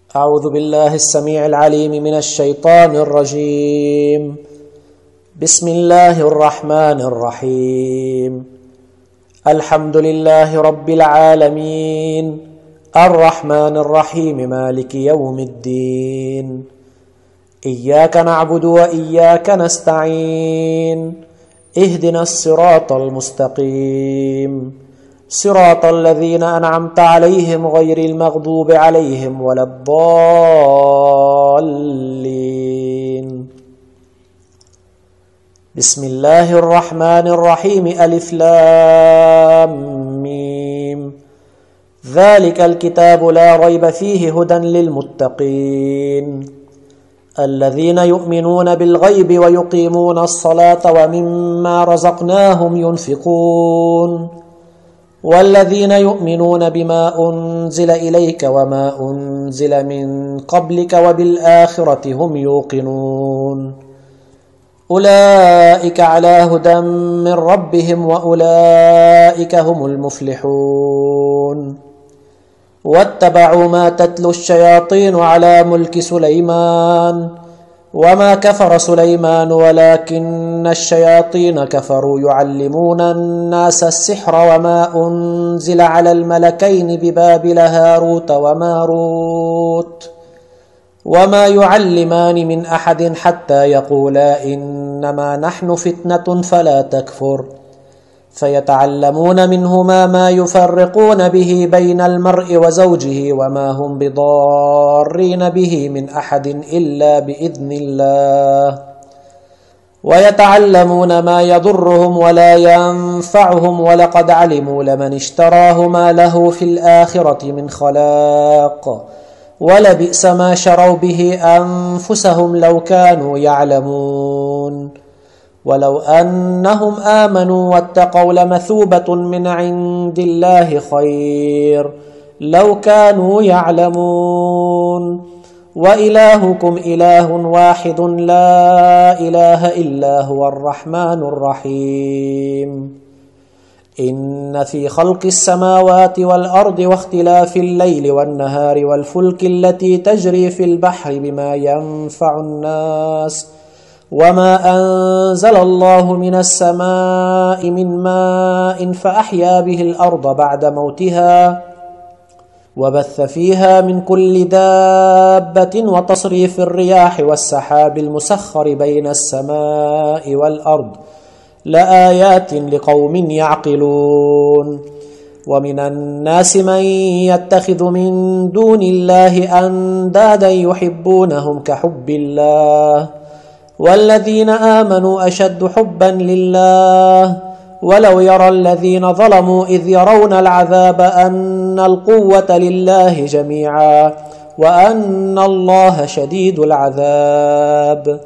أعوذ بالله السميع العليم من الشيطان الرجيم. بسم الله الرحمن الرحيم. الحمد لله رب العالمين، الرحمن الرحيم، مالك يوم الدين. إياك نعبد وإياك نستعين، اهدنا الصراط المستقيم، صراط الذين أنعمت عليهم غير المغضوب عليهم ولا الضالين. بسم الله الرحمن الرحيم. ألف لام ميم. ذلك الكتاب لا ريب فيه هدى للمتقين الذين يؤمنون بالغيب ويقيمون الصلاة ومما رزقناهم ينفقون والذين يؤمنون بما أنزل إليك وما أنزل من قبلك وبالآخرة هم يوقنون أولئك على هدى من ربهم وأولئك هم المفلحون. واتبعوا ما تتلو الشياطين على ملك سليمان وما كفر سليمان ولكن الشياطين كفروا يعلمون الناس السحر وما أنزل على الملكين ببابل هاروت وماروت وما يعلمان من أحد حتى يقولا إنما نحن فتنة فلا تكفر فيتعلمون منهما ما يفرقون به بين المرء وزوجه وما هم بضارين به من أحد إلا بإذن الله ويتعلمون ما يضرهم ولا ينفعهم ولقد علموا لمن اشتراه ما له في الآخرة من خلاق ولبئس ما شروا به أنفسهم لو كانوا يعلمون ولو أنهم آمنوا واتقوا لمثوبة من عند الله خير لو كانوا يعلمون وإلهكم إله واحد لا إله إلا هو الرحمن الرحيم. إن في خلق السماوات والأرض واختلاف الليل والنهار والفلك التي تجري في البحر بما ينفع الناس وما أنزل الله من السماء من ماء فأحيا به الأرض بعد موتها وبث فيها من كل دابة وتصريف الرياح والسحاب المسخر بين السماء والأرض لآيات لقوم يعقلون. ومن الناس من يتخذ من دون الله أندادا يحبونهم كحب الله والذين آمنوا أشد حبا لله ولو يرى الذين ظلموا إذ يرون العذاب أن القوة لله جميعا وأن الله شديد العذاب.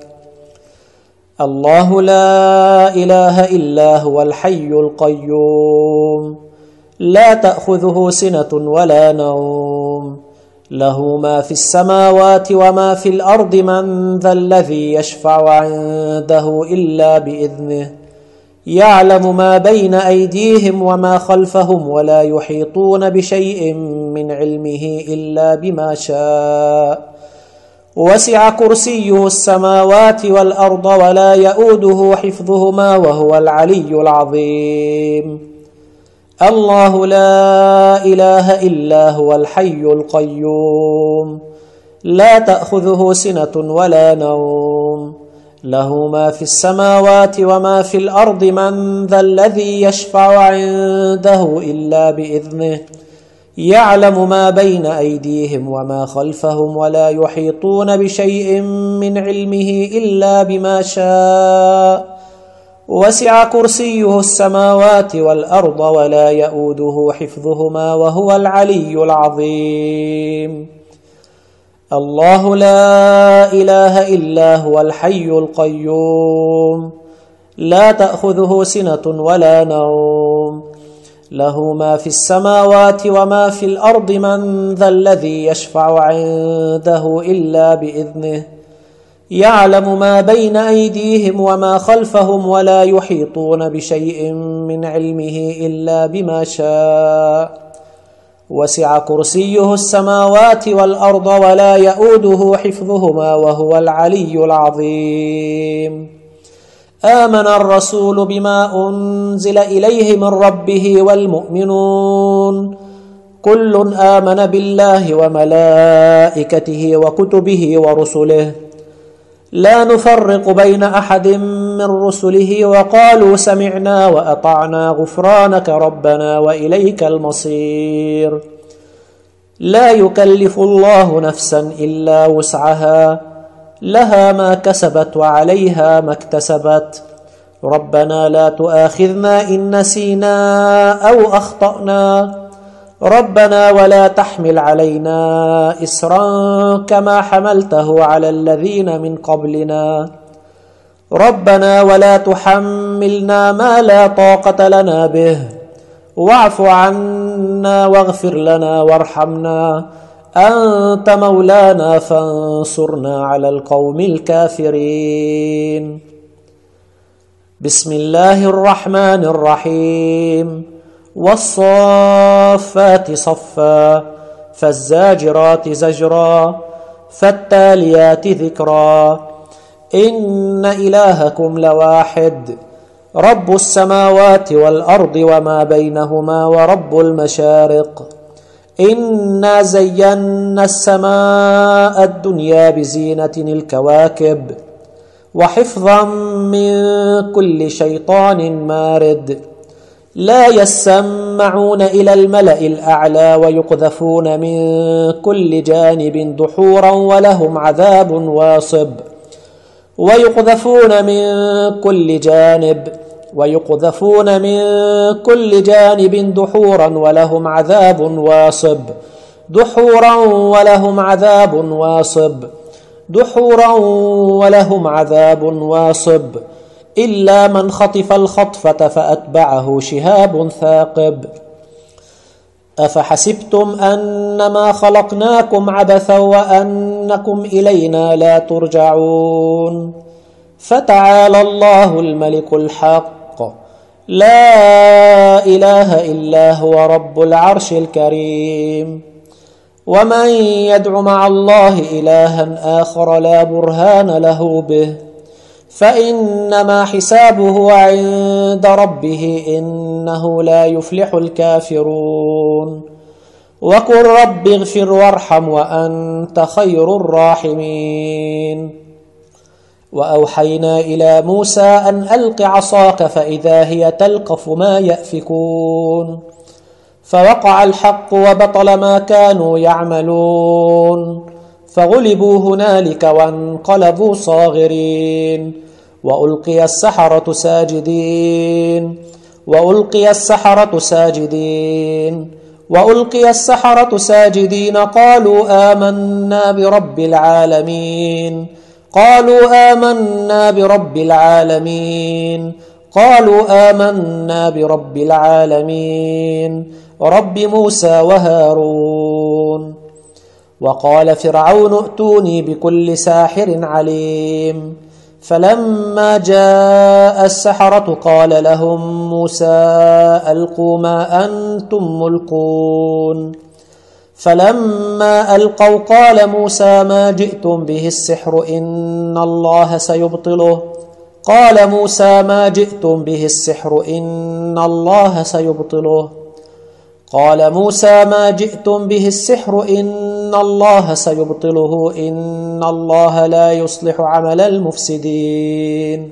الله لا إله إلا هو الحي القيوم لا تأخذه سنة ولا نوم له ما في السماوات وما في الأرض من ذا الذي يشفع عنده إلا بإذنه يعلم ما بين أيديهم وما خلفهم ولا يحيطون بشيء من علمه إلا بما شاء وسع كرسيه السماوات والأرض ولا يؤوده حفظهما وهو العلي العظيم. الله لا إله إلا هو الحي القيوم لا تأخذه سنة ولا نوم له ما في السماوات وما في الأرض من ذا الذي يشفع عنده إلا بإذنه يعلم ما بين أيديهم وما خلفهم ولا يحيطون بشيء من علمه إلا بما شاء وسع كرسيه السماوات والأرض ولا يؤوده حفظهما وهو العلي العظيم. الله لا إله إلا هو الحي القيوم لا تأخذه سنة ولا نوم له ما في السماوات وما في الأرض من ذا الذي يشفع عنده إلا بإذنه يعلم ما بين أيديهم وما خلفهم ولا يحيطون بشيء من علمه إلا بما شاء وسع كرسيه السماوات والأرض ولا يئوده حفظهما وهو العلي العظيم. آمن الرسول بما أنزل إليه من ربه والمؤمنون كل آمن بالله وملائكته وكتبه ورسله لا نفرق بين أحد من رسله وقالوا سمعنا وأطعنا غفرانك ربنا وإليك المصير. لا يكلف الله نفسا إلا وسعها لها ما كسبت وعليها ما اكتسبت ربنا لا تؤاخذنا إن نسينا أو أخطأنا ربنا ولا تحمل علينا إسرا كما حملته على الذين من قبلنا ربنا ولا تحملنا ما لا طاقة لنا به واعف عنا واغفر لنا وارحمنا أنت مولانا فانصرنا على القوم الكافرين. بسم الله الرحمن الرحيم. والصافات صفا فالزاجرات زجرا فالتاليات ذكرا إن إلهكم لواحد رب السماوات والأرض وما بينهما ورب المشارق إنا زينا السماء الدنيا بزينة الكواكب وحفظا من كل شيطان مارد لا يسمعون إلى الملأ الأعلى ويقذفون من كل جانب دحورا ولهم عذاب واصب ويقذفون من كل جانب دحورا ولهم عذاب واصب إلا من خطف الخطفة فأتبعه شهاب ثاقب. أفحسبتم أنما خلقناكم عبثا وأنكم إلينا لا ترجعون فتعالى الله الملك الحق لا إله إلا هو رب العرش الكريم. ومن يدع مع الله إلها آخر لا برهان له به فإنما حسابه عند ربه إنه لا يفلح الكافرون. وقل رب اغفر وارحم وأنت خير الراحمين. وأوحينا إلى موسى أن ألق عصاك فإذا هي تلقف ما يأفكون فوقع الحق وبطل ما كانوا يعملون فغلبوا هنالك وانقلبوا صاغرين وألقي السحرة ساجدين قالوا آمنا برب العالمين رب موسى وهارون. وقال فرعون ائتوني بكل ساحر عليم فلما جاء السحرة قال لهم موسى ألقوا ما أنتم ملقون فلما ألقوا قال موسى ما جئتم به السحر إن الله سيبطله إن الله لا يصلح عمل المفسدين.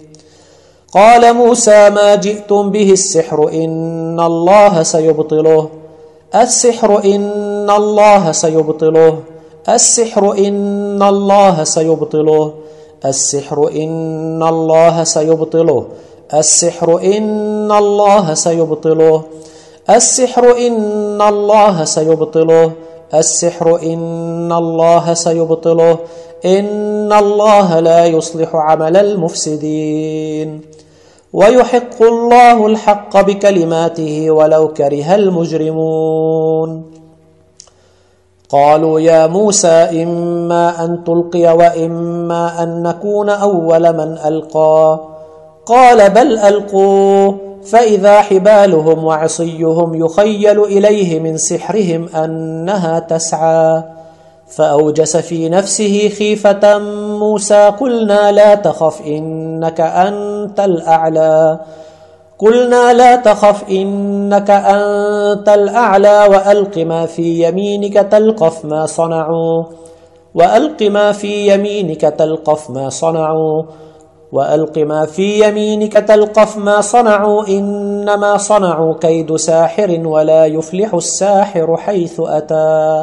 ويحق الله الحق بكلماته ولو كره المجرمون. قالوا يا موسى إما أن تلقي وإما أن نكون أول من ألقى قال بل ألقوا فإذا حبالهم وعصيهم يخيل إليه من سحرهم أنها تسعى فأوجس في نفسه خيفة موسى قلنا لا تخف إنك أنت الأعلى وألق ما في يمينك تلقف ما صنعوا إنما صنعوا كيد ساحر ولا يفلح الساحر حيث أتى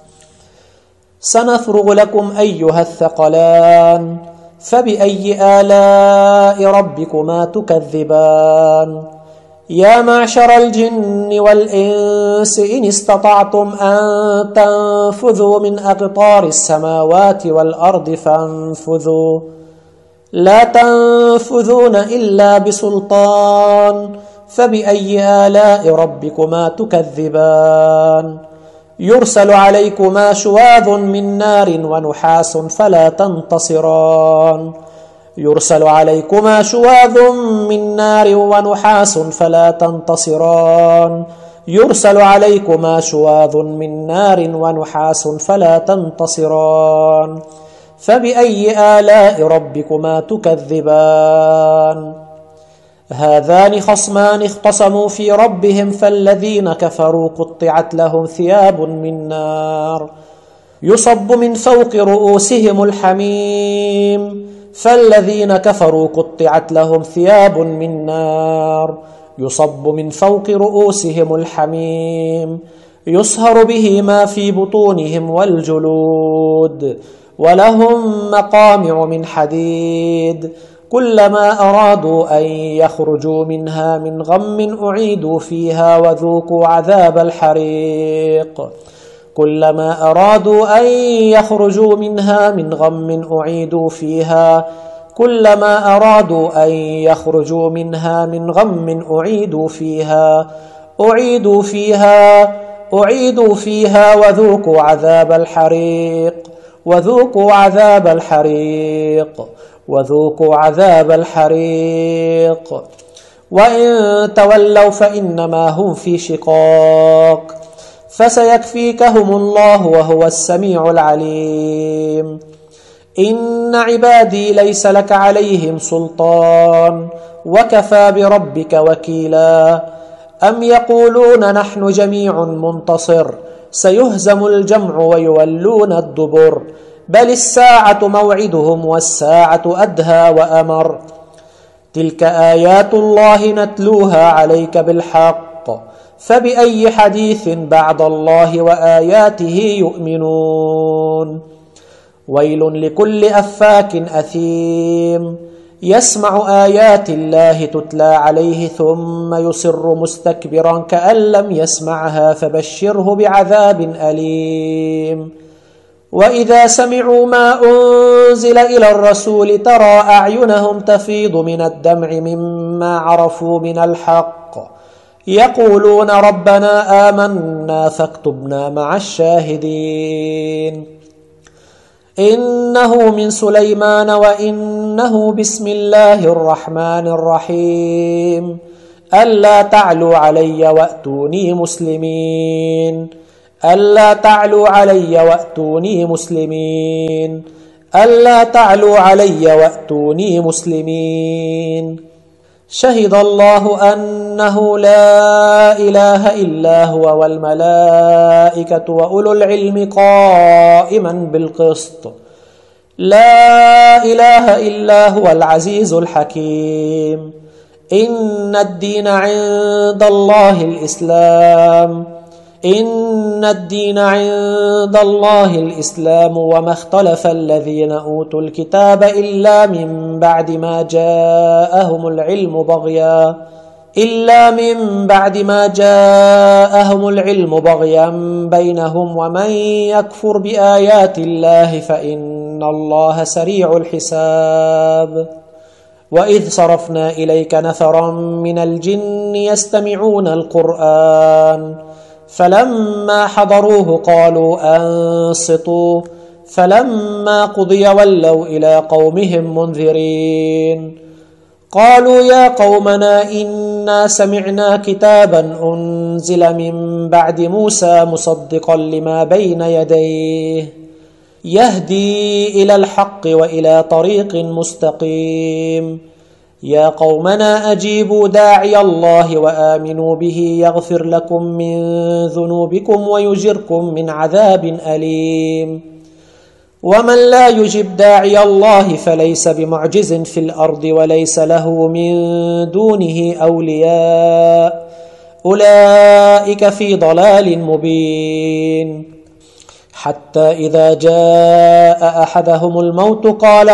سنفرغ لكم أيها الثقلان فبأي آلاء ربكما تكذبان يا معشر الجن والإنس إن استطعتم أن تنفذوا من أقطار السماوات والأرض فانفذوا لا تنفذون إلا بسلطان فبأي آلاء ربكما تكذبان يرسل عليكما شواظ من نار ونحاس فلا تنتصران فبأي آلاء ربكما تكذبان هذان خصمان اختصموا في ربهم فالذين كفروا قطعت لهم ثياب من نار يصب من فوق رؤوسهم الحميم يصهر به ما في بطونهم والجلود ولهم مقامع من حديد كلما أرادوا أن يخرجوا منها من غم أعيدوا فيها وذوقوا عذاب الحريق أعيدوا فيها وذوقوا عذاب الحريق وإن تولوا فإنما هم في شقاق فسيكفيكهم الله وهو السميع العليم إن عبادي ليس لك عليهم سلطان وكفى بربك وكيلا أم يقولون نحن جميع منتصر سيهزم الجمع ويولون الدبر بل الساعة موعدهم والساعة أدهى وأمر تلك آيات الله نتلوها عليك بالحق فبأي حديث بعد الله وآياته يؤمنون ويل لكل أفاك أثيم يسمع آيات الله تتلى عليه ثم يصر مستكبرا كأن لم يسمعها فبشره بعذاب أليم وإذا سمعوا ما أنزل إلى الرسول ترى أعينهم تفيض من الدمع مما عرفوا من الحق يقولون ربنا آمنا فاكتبنا مع الشاهدين إنه من سليمان وإنه بسم الله الرحمن الرحيم ألا تعلوا علي وأتوني مسلمين شهد الله أنه لا إله إلا هو والملائكة وأولو العلم قائما بالقسط لا إله إلا هو العزيز الحكيم إن الدين عند الله الإسلام وما اختلف الذين أوتوا الكتاب إلا من بعد ما جاءهم العلم بغيا بينهم ومن يكفر بآيات الله فإن الله سريع الحساب وإذ صرفنا إليك نفرا من الجن يستمعون القرآن فلما حضروه قالوا أنصتوا فلما قضي ولوا إلى قومهم منذرين قالوا يا قومنا إنا سمعنا كتابا أنزل من بعد موسى مصدقا لما بين يديه يهدي إلى الحق وإلى طريق مستقيم يا قومنا أجيبوا داعي الله وآمنوا به يغفر لكم من ذنوبكم ويجركم من عذاب أليم ومن لا يجب داعي الله فليس بمعجز في الأرض وليس له من دونه أولياء أولئك في ضلال مبين حتى إذا جاء أحدهم الموت قال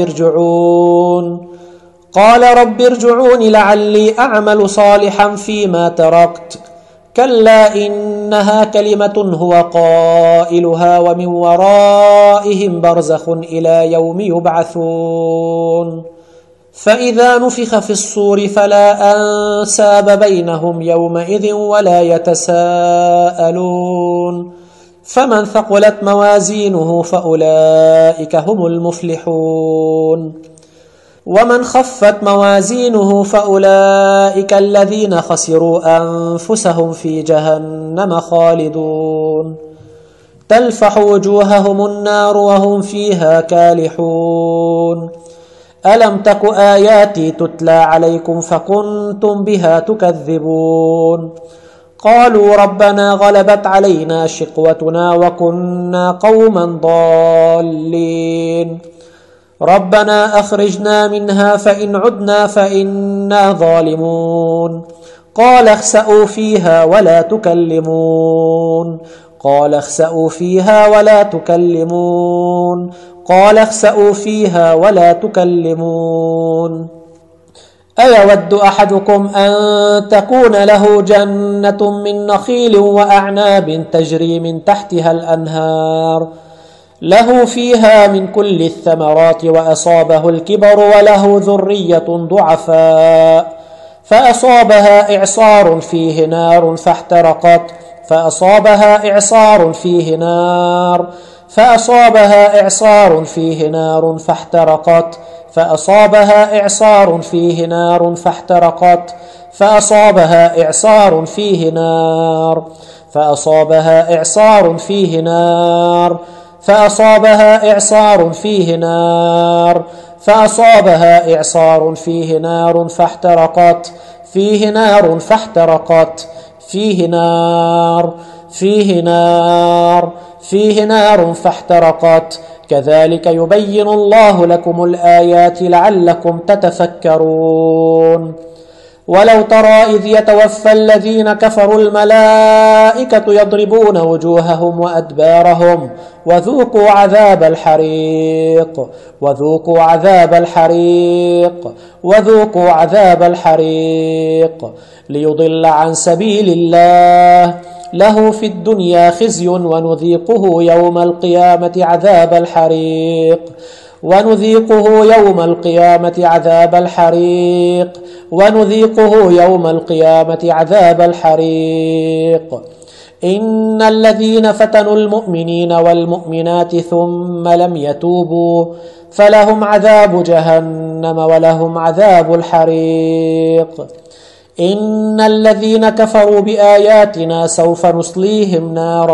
رب ارجعون لعلي أعمل صالحا فيما تركت كلا إنها كلمة هو قائلها ومن ورائهم برزخ إلى يوم يبعثون فإذا نفخ في الصور فلا أنساب بينهم يومئذ ولا يتساءلون فمن ثقلت موازينه فأولئك هم المفلحون ومن خفت موازينه فأولئك الذين خسروا أنفسهم في جهنم خالدون تلفح وجوههم النار وهم فيها كالحون ألم تك آياتي تتلى عليكم فكنتم بها تكذبون قالوا ربنا غلبت علينا شقوتنا وكنا قوما ضالين ربنا أخرجنا منها فإن عدنا فإنا ظالمون قال اخسأوا فيها ولا تكلمون قال اخسأوا فيها ولا تكلمون أيود أحدكم أن تكون له جنة من نخيل وأعناب تجري من تحتها الأنهار له فيها من كل الثمرات وأصابه الكبر وله ذرية ضعفاء فأصابها إعصار فيه نار فاحترقت كذلك يبين الله لكم الآيات لعلكم تتفكرون ولو ترى إذ يتوفى الذين كفروا الملائكة يضربون وجوههم وأدبارهم وذوقوا عذاب الحريق ليضل عن سبيل الله له في الدنيا خزي ونذيقه يوم القيامة عذاب الحريق إن الذين فتنوا المؤمنين والمؤمنات ثم لم يتوبوا فلهم عذاب جهنم ولهم عذاب الحريق إن الذين كفروا بآياتنا سوف نصليهم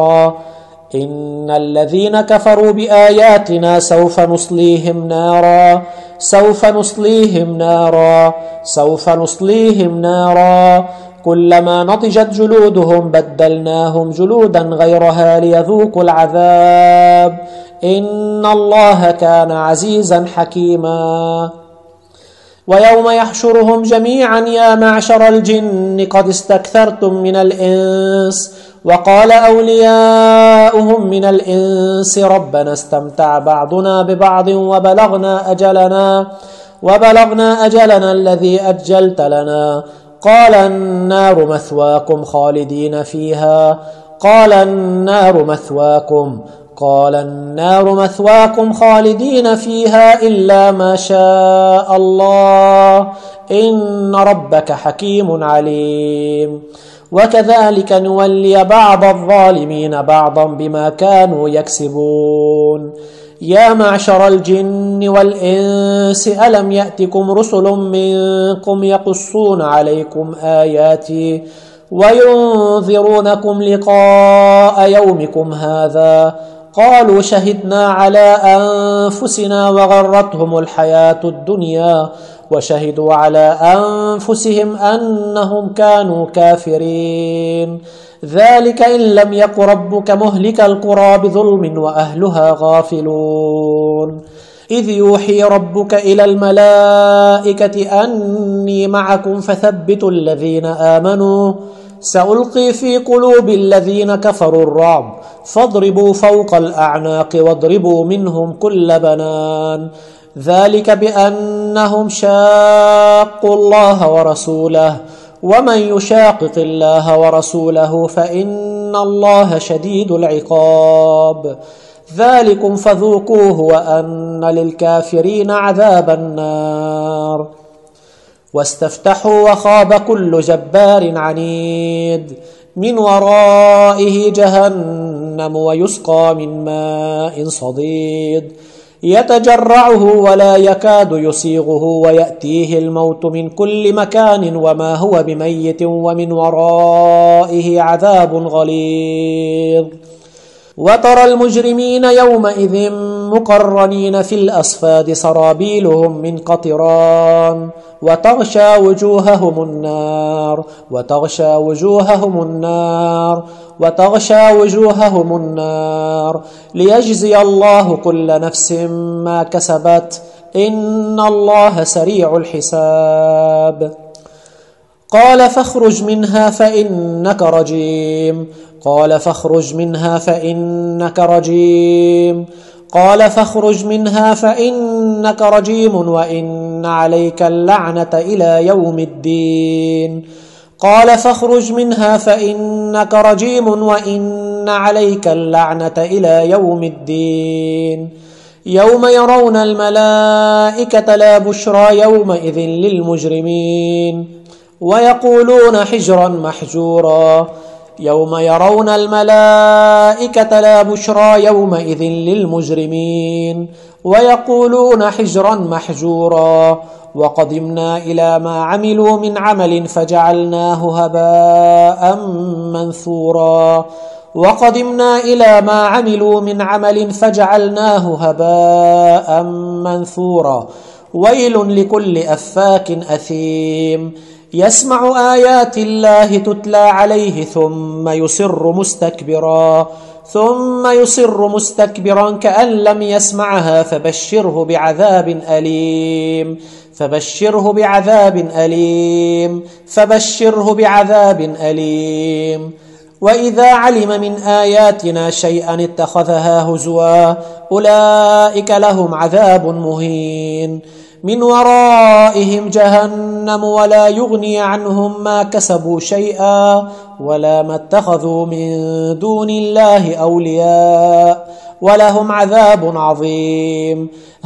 نارا كلما نضجت جلودهم بدلناهم جلودا غيرها ليذوقوا العذاب إن الله كان عزيزا حكيما ويوم يحشرهم جميعا يا معشر الجن قد استكثرتم من الإنس وقال أولياؤهم من الإنس ربنا استمتع بعضنا ببعض وبلغنا أجلنا الذي أجلت لنا قال النار مثواكم خالدين فيها إلا ما شاء الله إن ربك حكيم عليم وكذلك نولي بعض الظالمين بعضا بما كانوا يكسبون يا معشر الجن والإنس ألم يأتكم رسل منكم يقصون عليكم آياتي وينذرونكم لقاء يومكم هذا؟ قالوا شهدنا على أنفسنا وغرتهم الحياة الدنيا وشهدوا على أنفسهم أنهم كانوا كافرين. ذلك إن لم يك ربك مهلك القرى بظلم وأهلها غافلون. إذ يوحي ربك إلى الملائكة أني معكم فثبتوا الذين آمنوا سألقي في قلوب الذين كفروا الرعب فاضربوا فوق الأعناق واضربوا منهم كل بنان. ذلك بأنهم شاقوا الله ورسوله ومن يشاقق الله ورسوله فإن الله شديد العقاب. ذلكم فذوقوه وأن للكافرين عذاب النار. واستفتحوا وخاب كل جبار عنيد من ورائه جهنم ويسقى من ماء صديد يتجرعه ولا يكاد يسيغه ويأتيه الموت من كل مكان وما هو بميت ومن ورائه عذاب غليظ. وترى المجرمين يومئذ مقرنين في الأصفاد سرابيلهم من قطران وتغشى وجوههم النار ليجزي الله كل نفس ما كسبت إن الله سريع الحساب. قال فاخرج منها فإنك رجيم قال فاخرج منها فإنك رجيم وإن عليك اللعنة إلى يوم الدين. قال فاخرج منها فإنك رجيم وإن عليك اللعنة إلى يوم الدين. يوم يرون الملائكة لا بشرى يومئذ للمجرمين ويقولون حجرا محجورا. يوم يرون الملائكة لا بشرى يومئذ للمجرمين ويقولون حجرا محجورا. وقدمنا إلى ما عملوا من عمل فجعلناه هباء منثورا. ويل لكل أفاك أثيم يسمع آيات الله تتلى عليه ثم يصر مستكبرا كأن لم يسمعها فبشره بعذاب أليم. وإذا علم من آياتنا شيئا اتخذها هزوا أولئك لهم عذاب مهين من ورائهم جهنم ولا يغني عنهم ما كسبوا شيئا ولا ما اتخذوا من دون الله أولياء ولهم عذاب عظيم.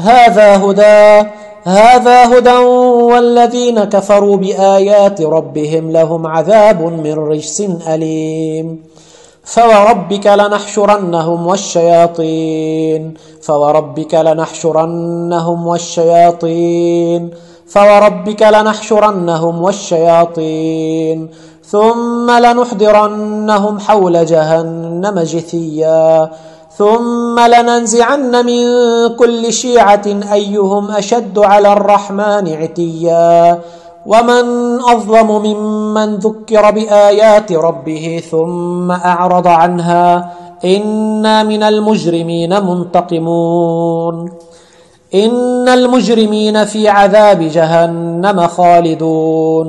هذا هدى والذين كفروا بآيات ربهم لهم عذاب من رجس أليم. فوربك لنحشرنهم والشياطين ثم لنحضرنهم حول جهنم جثيا ثم لننزعن من كل شيعة أيهم أشد على الرحمن عتيا. ومن أظلم ممن ذكر بآيات ربه ثم أعرض عنها إنا من المجرمين منتقمون. إن المجرمين في عذاب جهنم خالدون.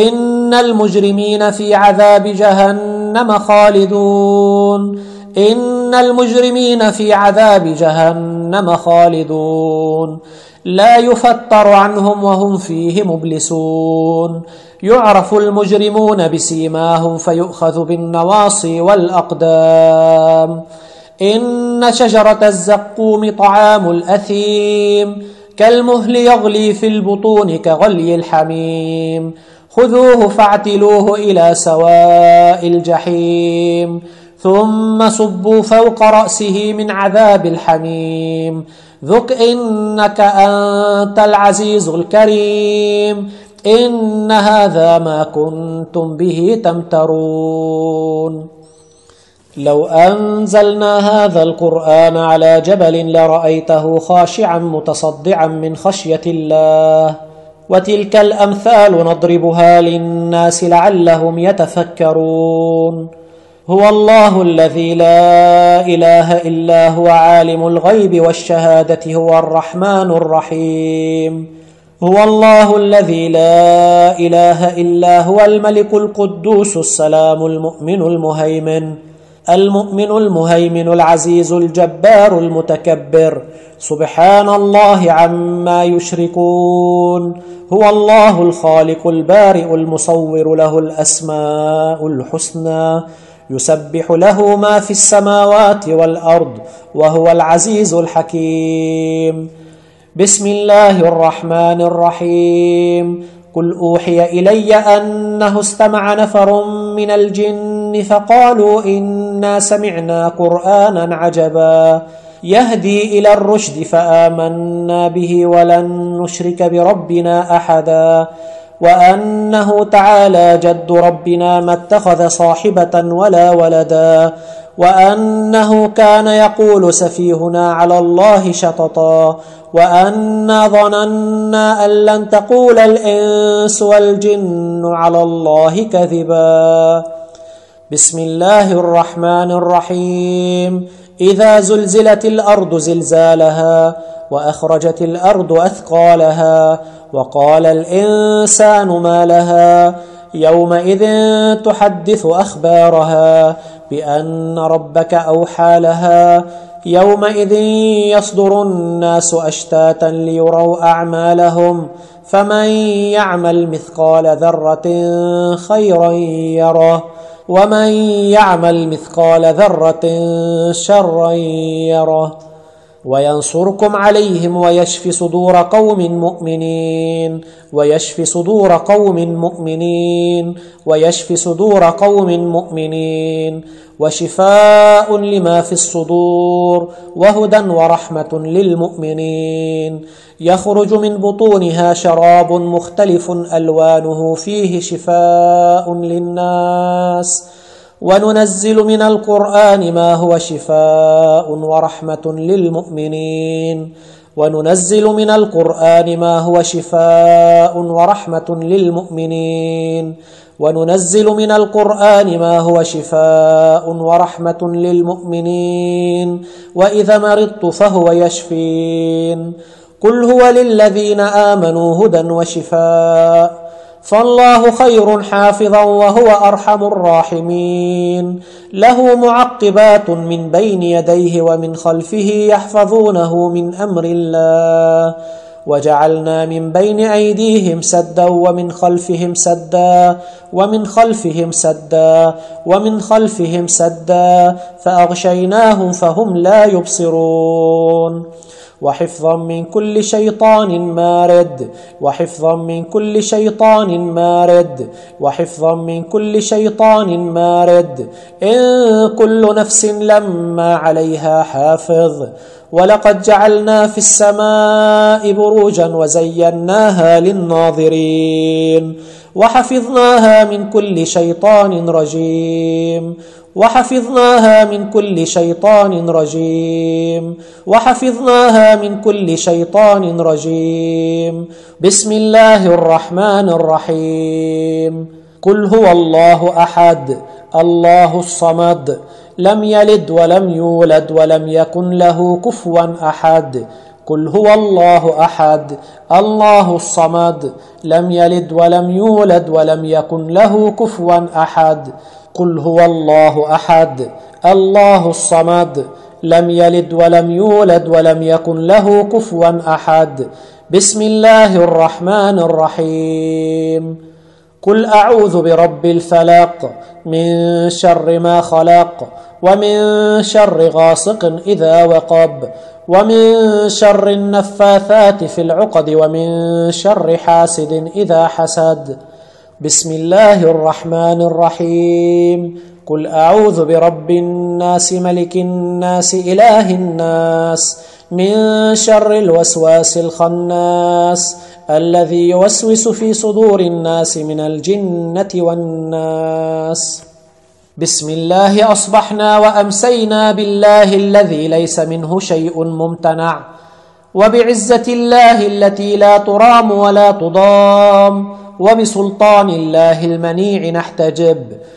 لا يفتر عنهم وهم فيه مبلسون. يعرف المجرمون بسيماهم فيؤخذ بالنواصي والأقدام. إن شجرة الزقوم طعام الأثيم كالمهل يغلي في البطون كغلي الحميم خذوه فاعتلوه إلى سواء الجحيم ثم صبوا فوق رأسه من عذاب الحميم ذق إنك أنت العزيز الكريم إن هذا ما كنتم به تمترون لو أنزلنا هذا القرآن على جبل لرأيته خاشعا متصدعا من خشية الله وتلك الأمثال نضربها للناس لعلهم يتفكرون هو الله الذي لا إله إلا هو عالم الغيب والشهادة هو الرحمن الرحيم هو الله الذي لا إله إلا هو الملك القدوس السلام المؤمن المهيمن العزيز الجبار المتكبر سبحان الله عما يشركون هو الله الخالق البارئ المصور له الأسماء الحسنى يسبح له ما في السماوات والأرض وهو العزيز الحكيم بسم الله الرحمن الرحيم قل أوحي إلي أنه استمع نفر من الجن فقالوا إنا سمعنا قرآنا عجبا يهدي إلى الرشد فآمنا به ولن نشرك بربنا أحدا وأنه تعالى جد ربنا ما اتخذ صاحبة ولا ولدا وأنه كان يقول سفيهنا على الله شططا وأنا ظننا أن لن تقول الإنس والجن على الله كذبا بسم الله الرحمن الرحيم إذا زلزلت الأرض زلزالها وأخرجت الأرض أثقالها وقال الإنسان ما لها يومئذ تحدث أخبارها بأن ربك أوحى لها يومئذ يصدر الناس أشتاتا ليروا أعمالهم فمن يعمل مثقال ذرة خيرا يره ومن يعمل مثقال ذرة شرا يره وينصركم عليهم ويشفي صدور قوم مؤمنين ويشفي صدور قوم مؤمنين ويشفي صدور قوم مؤمنين وشفاء لما في الصدور وهدى ورحمة للمؤمنين يخرج من بطونها شراب مختلف ألوانه فيه شفاء للناس وننزل من القرآن ما هو شفاء ورحمة للمؤمنين وننزل من القرآن ما هو شفاء ورحمة للمؤمنين وننزل من القرآن ما هو شفاء ورحمة للمؤمنين وإذا مرضت فهو يشفين قل هو للذين آمنوا هدى وشفاء فالله خير حافظا وهو أرحم الراحمين له معقبات من بين يديه ومن خلفه يحفظونه من أمر الله وجعلنا من بين أيديهم سدا ومن خلفهم سدا ومن خلفهم سدا ومن خلفهم سدا فأغشيناهم فهم لا يبصرون وحفظا من كل شيطان مارد وحفظا من كل شيطان مارد وحفظا من كل شيطان مارد إن كل نفس لما عليها حافظ ولقد جعلنا في السماء بروجا وزيناها للناظرين وحفظناها من كل شيطان رجيم وحفظناها من كل شيطان رجيم وحفظناها من كل شيطان رجيم بسم الله الرحمن الرحيم قل هو الله أحد الله الصمد لم يلد ولم يولد ولم يكن له كفوا أحد قل هو الله أحد الله الصمد لم يلد ولم يولد ولم يكن له كفوا أحد قل هو الله أحد الله الصمد لم يلد ولم يولد ولم يكن له كفوا أحد بسم الله الرحمن الرحيم قل أعوذ برب الفلق من شر ما خلق ومن شر غاسق إذا وقب ومن شر النفاثات في العقد ومن شر حاسد إذا حسد بسم الله الرحمن الرحيم قل أعوذ برب الناس ملك الناس إله الناس من شر الوسواس الخناس الذي يوسوس في صدور الناس من الجنة والناس. بسم الله أصبحنا وأمسينا بالله الذي ليس منه شيء ممتنع، وبعزة الله التي لا ترام ولا تضام، وبسلطان الله المنيع نحتجب،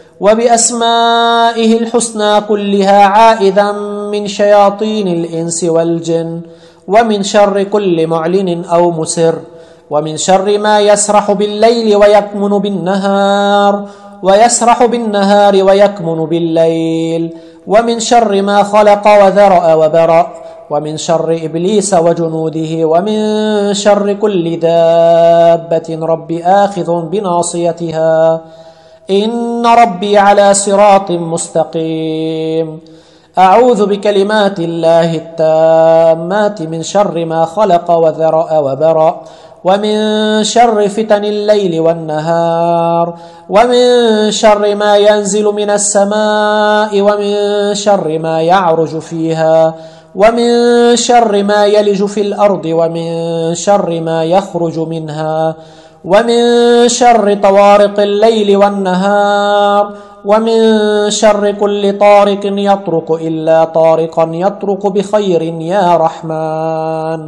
وبأسمائه الحسنى كلها عائذا من شياطين الإنس والجن، ومن شر كل معلن أو مسر، ومن شر ما يسرح بالليل ويكمن بالنهار، ويسرح بالنهار ويكمن بالليل، ومن شر ما خلق وذرأ وبرأ، ومن شر إبليس وجنوده، ومن شر كل دابة رب آخذ بناصيتها، إن ربي على صراط مستقيم. أعوذ بكلمات الله التامات من شر ما خلق وذرأ وبرأ، ومن شر فتن الليل والنهار، ومن شر ما ينزل من السماء، ومن شر ما يعرج فيها، ومن شر ما يلج في الأرض، ومن شر ما يخرج منها، ومن شر طوارق الليل والنهار، ومن شر كل طارق يطرق إلا طارقا يطرق بخير يا رحمن.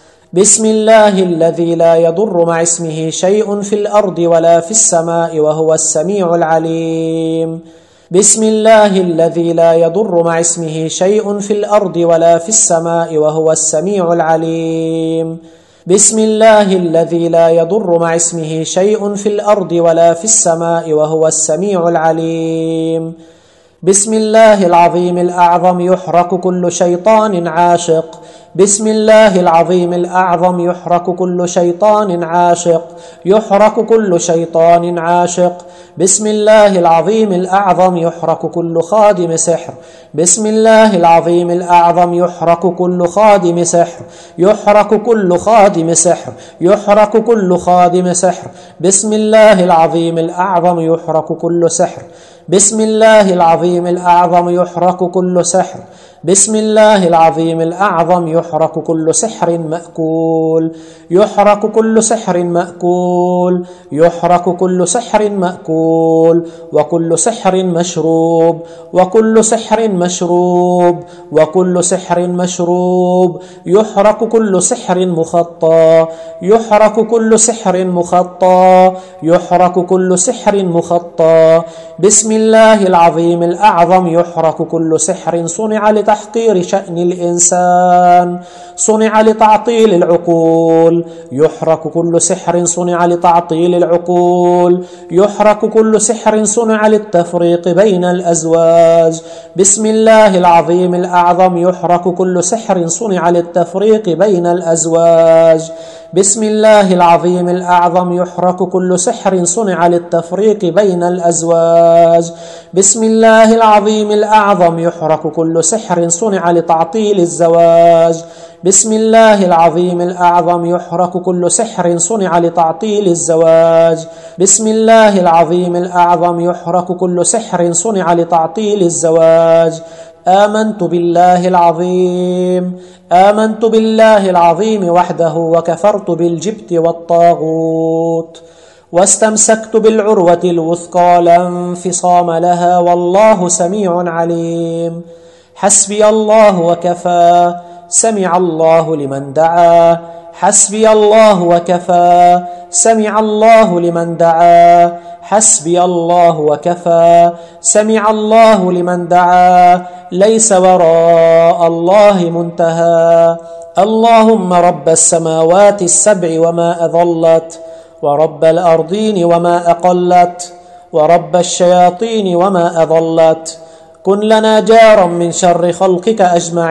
بسم الله الذي لا يضر مع اسمه شيء في الأرض ولا في السماء وهو السميع العليم. بسم الله الذي لا يضر مع اسمه شيء في الأرض ولا في السماء وهو السميع العليم. بسم الله الذي لا يضر مع اسمه شيء في الأرض ولا في السماء وهو السميع العليم. بسم الله العظيم الأعظم يحرق كل شيطان عاشق. بسم الله العظيم الأعظم يحرق كل شيطان عاشق. يحرق كل شيطان عاشق. بسم الله العظيم الأعظم يحرق كل خادم سحر. بسم الله العظيم الأعظم يحرق كل خادم سحر. يحرق كل خادم سحر. يحرق كل خادم سحر. بسم الله العظيم الأعظم يحرق كل سحر. بسم الله العظيم الأعظم يحرق كل سحر. بسم الله العظيم الأعظم يحرق كل سحر مأكول. يحرق كل سحر مأكول. يحرق كل سحر مأكول. وكل سحر مشروب. وكل سحر مشروب. وكل سحر مشروب. يحرق كل سحر مخطى. يحرق كل سحر مخطى. يحرق كل سحر مخطى. بسم الله العظيم الأعظم يحرق كل سحر صنع لتحقير شأن الإنسان، صنع لتعطيل العقول. يحرق كل سحر صنع لتعطيل العقول. يحرق كل سحر صنع للتفريق بين الأزواج. بسم الله العظيم الأعظم يحرق كل سحر صنع للتفريق بين الأزواج. بسم الله العظيم الأعظم يحرق كل سحر صنع للتفريق بين الأزواج. بسم الله العظيم الأعظم يحرق كل سحر صنع لتعطيل الزواج. بسم الله العظيم الأعظم يحرق كل سحر صنع لتعطيل الزواج. بسم الله العظيم الأعظم يحرق كل سحر صنع لتعطيل الزواج. آمنت بالله العظيم. آمنت بالله العظيم وحده وكفرت بالجبت والطاغوت، واستمسكت بالعروة الوثقى لا انفصام لها والله سميع عليم. حسبي الله وكفى. سمع الله لمن دعا. حسبي الله وكفى. سمع الله لمن دعا. حسبي الله وكفى. سمع الله لمن دعا. ليس وراء الله منتهى. اللهم رب السماوات السبع وما أضلت، ورب الأرضين وما أقلت، ورب الشياطين وما أضلت، كن لنا جارا من شر خلقك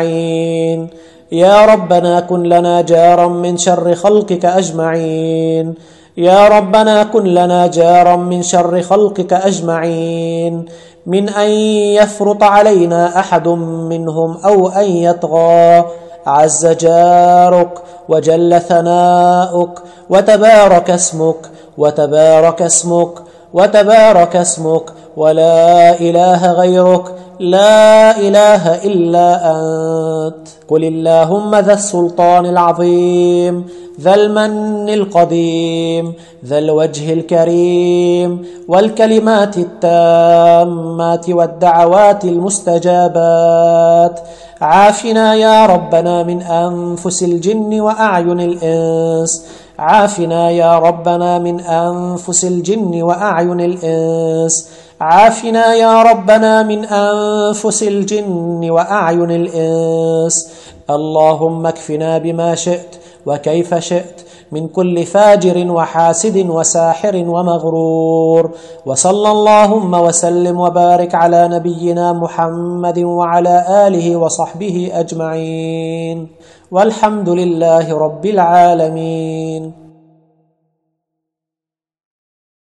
أجمعين. يا ربنا كن لنا جارا من شر خلقك أجمعين. يا ربنا كن لنا جارا من شر خلقك أجمعين، من أن يفرط علينا أحد منهم أو أن يطغى. عز جارك وجل ثناؤك وتبارك اسمك وتبارك اسمك وتبارك اسمك ولا إله غيرك لا إله إلا أنت. قل اللهم ذا السلطان العظيم ذا المن القديم ذا الوجه الكريم والكلمات التامات والدعوات المستجابات، عافنا يا ربنا من أنفس الجن وأعين الإنس، عافنا يا ربنا من أنفس الجن وأعين الإنس، عافنا يا ربنا من أنفس الجن وأعين الإنس. اللهم اكفنا بما شئت وكيف شئت من كل فاجر وحاسد وساحر ومغرور. وصلى اللهم وسلم وبارك على نبينا محمد وعلى آله وصحبه أجمعين، والحمد لله رب العالمين.